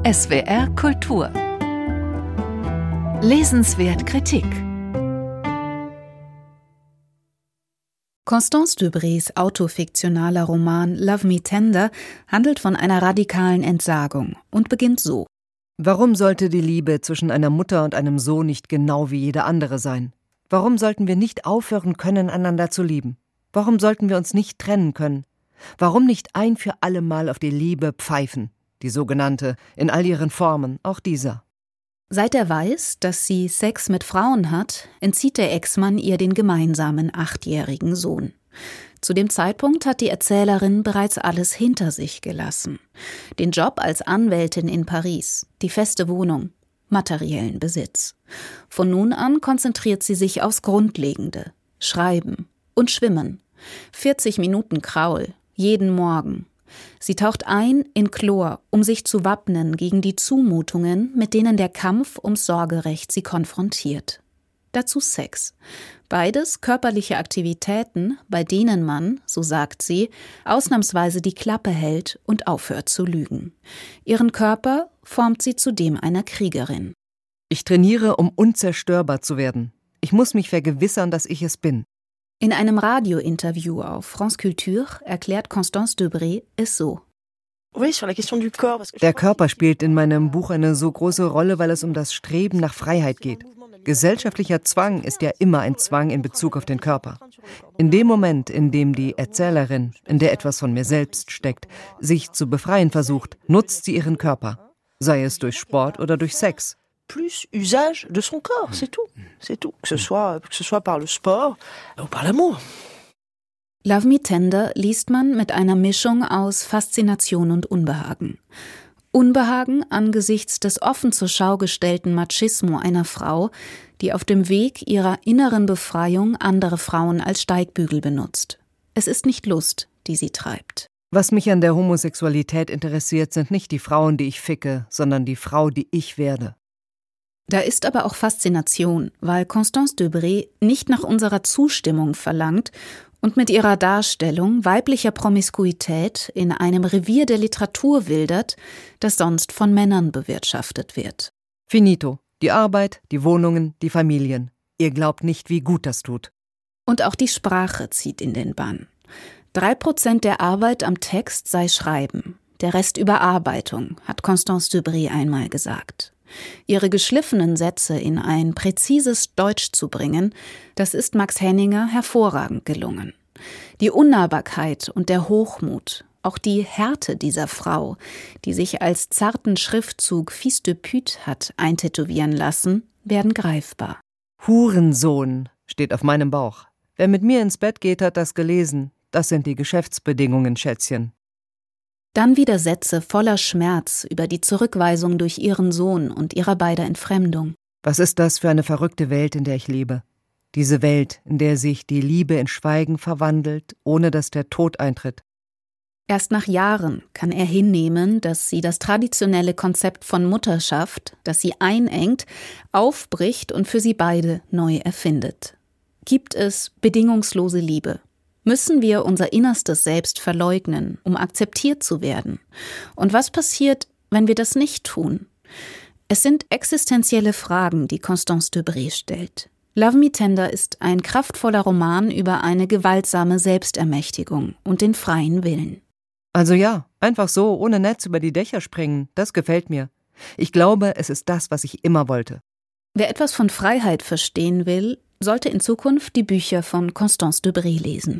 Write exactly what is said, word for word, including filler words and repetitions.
S W R Kultur. Lesenswert Kritik. Constance Dubrys autofiktionaler Roman Love Me Tender handelt von einer radikalen Entsagung und beginnt so. Warum sollte die Liebe zwischen einer Mutter und einem Sohn nicht genau wie jede andere sein? Warum sollten wir nicht aufhören können, einander zu lieben? Warum sollten wir uns nicht trennen können? Warum nicht ein für alle Mal auf die Liebe pfeifen? Die sogenannte, in all ihren Formen, auch dieser. Seit er weiß, dass sie Sex mit Frauen hat, entzieht der Ex-Mann ihr den gemeinsamen achtjährigen Sohn. Zu dem Zeitpunkt hat die Erzählerin bereits alles hinter sich gelassen. Den Job als Anwältin in Paris, die feste Wohnung, materiellen Besitz. Von nun an konzentriert sie sich aufs Grundlegende, Schreiben und Schwimmen. vierzig Minuten Kraul, jeden Morgen. Sie taucht ein in Chlor, um sich zu wappnen gegen die Zumutungen, mit denen der Kampf ums Sorgerecht sie konfrontiert. Dazu Sex. Beides körperliche Aktivitäten, bei denen man, so sagt sie, ausnahmsweise die Klappe hält und aufhört zu lügen. Ihren Körper formt sie zu dem einer Kriegerin. Ich trainiere, um unzerstörbar zu werden. Ich muss mich vergewissern, dass ich es bin. In einem Radiointerview auf France Culture erklärt Constance Dubry es so. Der Körper spielt in meinem Buch eine so große Rolle, weil es um das Streben nach Freiheit geht. Gesellschaftlicher Zwang ist ja immer ein Zwang in Bezug auf den Körper. In dem Moment, in dem die Erzählerin, in der etwas von mir selbst steckt, sich zu befreien versucht, nutzt sie ihren Körper. Sei es durch Sport oder durch Sex. Plus usage de son corps, c'est tout, c'est tout, que ce soit, que ce soit par le sport ou par l'amour. Love Me Tender liest man mit einer Mischung aus Faszination und Unbehagen. Unbehagen angesichts des offen zur Schau gestellten Machismo einer Frau, die auf dem Weg ihrer inneren Befreiung andere Frauen als Steigbügel benutzt. Es ist nicht Lust, die sie treibt. Was mich an der Homosexualität interessiert, sind nicht die Frauen, die ich ficke, sondern die Frau, die ich werde. Da ist aber auch Faszination, weil Constance Dubry nicht nach unserer Zustimmung verlangt und mit ihrer Darstellung weiblicher Promiskuität in einem Revier der Literatur wildert, das sonst von Männern bewirtschaftet wird. Finito. Die Arbeit, die Wohnungen, die Familien. Ihr glaubt nicht, wie gut das tut. Und auch die Sprache zieht in den Bann. Drei Prozent der Arbeit am Text sei Schreiben, der Rest Überarbeitung, hat Constance Dubry einmal gesagt. Ihre geschliffenen Sätze in ein präzises Deutsch zu bringen, das ist Max Henninger hervorragend gelungen. Die Unnahbarkeit und der Hochmut, auch die Härte dieser Frau, die sich als zarten Schriftzug Fils de pute hat eintätowieren lassen, werden greifbar. Hurensohn steht auf meinem Bauch. Wer mit mir ins Bett geht, hat das gelesen. Das sind die Geschäftsbedingungen, Schätzchen. Dann wieder Sätze voller Schmerz über die Zurückweisung durch ihren Sohn und ihrer beider Entfremdung. Was ist das für eine verrückte Welt, in der ich lebe? Diese Welt, in der sich die Liebe in Schweigen verwandelt, ohne dass der Tod eintritt. Erst nach Jahren kann er hinnehmen, dass sie das traditionelle Konzept von Mutterschaft, das sie einengt, aufbricht und für sie beide neu erfindet. Gibt es bedingungslose Liebe? Müssen wir unser innerstes Selbst verleugnen, um akzeptiert zu werden? Und was passiert, wenn wir das nicht tun? Es sind existenzielle Fragen, die Constance Dubry stellt. Love Me Tender ist ein kraftvoller Roman über eine gewaltsame Selbstermächtigung und den freien Willen. Also ja, einfach so, ohne Netz über die Dächer springen, das gefällt mir. Ich glaube, es ist das, was ich immer wollte. Wer etwas von Freiheit verstehen will, sollte in Zukunft die Bücher von Constance Dubry lesen.